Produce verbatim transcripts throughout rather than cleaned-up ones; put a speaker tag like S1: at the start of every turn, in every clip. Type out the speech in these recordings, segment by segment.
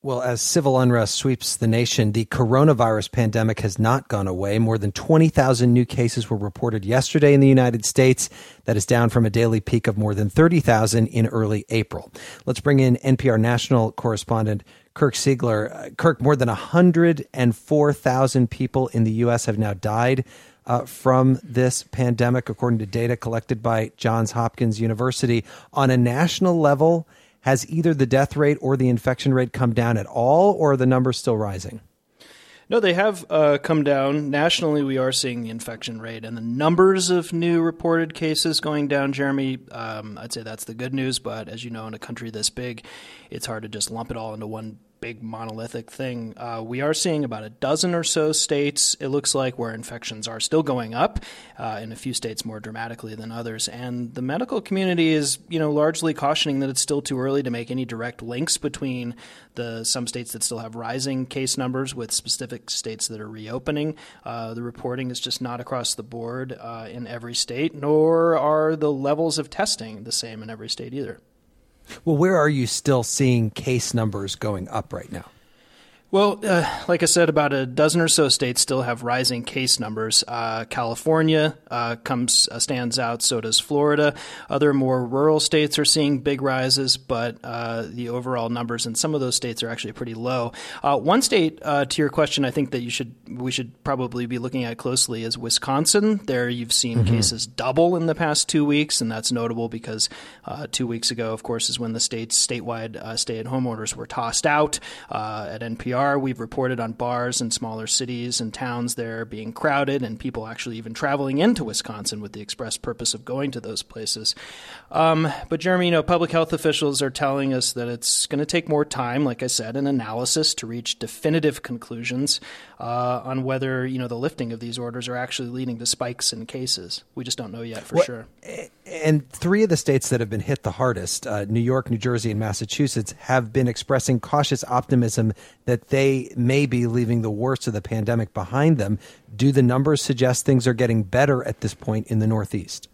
S1: Well, as civil unrest sweeps the nation, the coronavirus pandemic has not gone away. More than twenty thousand new cases were reported yesterday in the United States. That is down from a daily peak of more than thirty thousand in early April. Let's bring in N P R national correspondent Kirk Siegler. Uh, Kirk, more than one hundred four thousand people in the U S have now died uh, from this pandemic, according to data collected by Johns Hopkins University. On a national level, has either the death rate or the infection rate come down at all, or are the numbers still rising?
S2: No, they have uh, come down. Nationally, we are seeing the infection rate and the numbers of new reported cases going down, Jeremy. Um, I'd say that's the good news, but as you know, in a country this big, it's hard to just lump it all into one big monolithic thing. Uh, we are seeing about a dozen or so states, it looks like, where infections are still going up, uh, in a few states more dramatically than others. And the medical community is, you know, largely cautioning that it's still too early to make any direct links between the some states that still have rising case numbers with specific states that are reopening. Uh, the reporting is just not across the board uh, in every state, nor are the levels of testing the same in every state either.
S1: Well, where are you still seeing case numbers going up right now?
S2: Well, uh, like I said, about a dozen or so states still have rising case numbers. Uh, California uh, comes uh, stands out. So does Florida. Other more rural states are seeing big rises, but uh, the overall numbers in some of those states are actually pretty low. Uh, one state, uh, to your question, I think that you should we should probably be looking at closely is Wisconsin. There, you've seen mm-hmm. cases double in the past two weeks, and that's notable because uh, two weeks ago, of course, is when the state's statewide uh, stay-at-home orders were tossed out. Uh, at N P R, we've reported on bars in smaller cities and towns there being crowded and people actually even traveling into Wisconsin with the express purpose of going to those places. Um, but, Jeremy, you know, public health officials are telling us that it's going to take more time, like I said, an analysis to reach definitive conclusions uh, on whether, you know, the lifting of these orders are actually leading to spikes in cases. We just don't know yet for
S1: well,
S2: sure.
S1: And three of the states that have been hit the hardest, uh, New York, New Jersey, and Massachusetts, have been expressing cautious optimism that they may be leaving the worst of the pandemic behind them. Do the numbers suggest things are getting better at this point in the Northeast?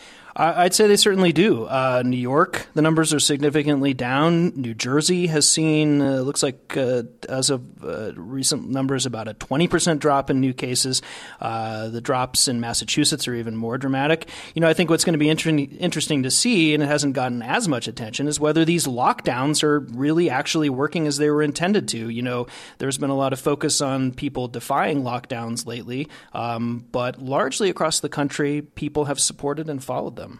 S2: I'd say they certainly do. Uh, New York, the numbers are significantly down. New Jersey has seen, uh, looks like uh, as of uh, recent numbers, about a twenty percent drop in new cases. Uh, the drops in Massachusetts are even more dramatic. You know, I think what's going to be inter- interesting to see, and it hasn't gotten as much attention, is whether these lockdowns are really actually working as they were intended to. You know, there's been a lot of focus on people defying lockdowns lately, um, but largely across the country, people have supported and followed them.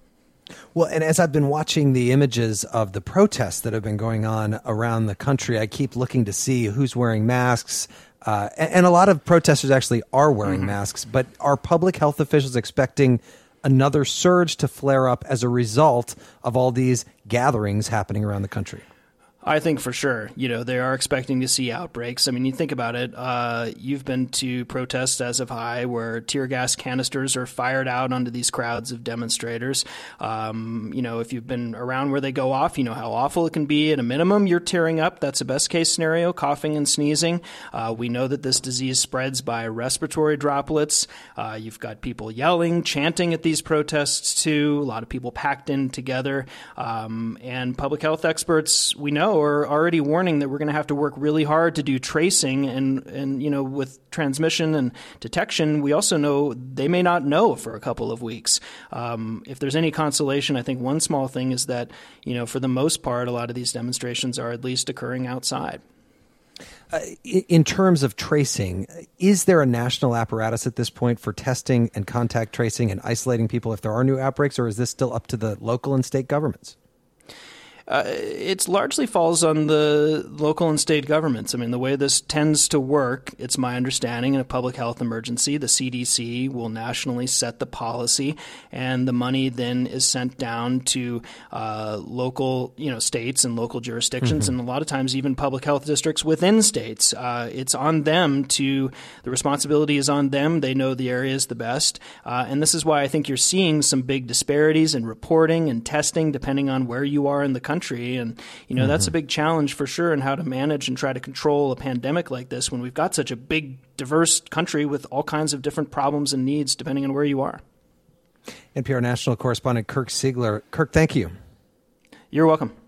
S1: Well, and as I've been watching the images of the protests that have been going on around the country, I keep looking to see who's wearing masks. Uh, and, and a lot of protesters actually are wearing mm-hmm. masks. But are public health officials expecting another surge to flare up as a result of all these gatherings happening around the country?
S2: I think for sure, you know, they are expecting to see outbreaks. I mean, you think about it, uh, you've been to protests as of high where tear gas canisters are fired out onto these crowds of demonstrators. Um, you know, if you've been around where they go off, you know how awful it can be. At a minimum, you're tearing up. That's a best case scenario, coughing and sneezing. Uh, we know that this disease spreads by respiratory droplets. Uh, you've got people yelling, chanting at these protests too. A lot of people packed in together. Um, and public health experts, we know, are already warning that we're going to have to work really hard to do tracing and, and, you know, with transmission and detection, we also know they may not know for a couple of weeks. Um, if there's any consolation, I think one small thing is that, you know, for the most part, a lot of these demonstrations are at least occurring outside.
S1: Uh, in terms of tracing, is there a national apparatus at this point for testing and contact tracing and isolating people if there are new outbreaks, or is this still up to the local and state governments?
S2: Uh, it largely falls on the local and state governments. I mean, the way this tends to work, it's my understanding, in a public health emergency, the C D C will nationally set the policy, and the money then is sent down to uh, local, you know, states and local jurisdictions, mm-hmm. and a lot of times even public health districts within states. Uh, it's on them to, the responsibility is on them. They know the areas the best, uh, and this is why I think you're seeing some big disparities in reporting and testing depending on where you are in the country. Country. And, you know, mm-hmm. that's a big challenge for sure in how to manage and try to control a pandemic like this when we've got such a big, diverse country with all kinds of different problems and needs depending on where you are.
S1: N P R national correspondent Kirk Siegler. Kirk, thank you.
S2: You're welcome.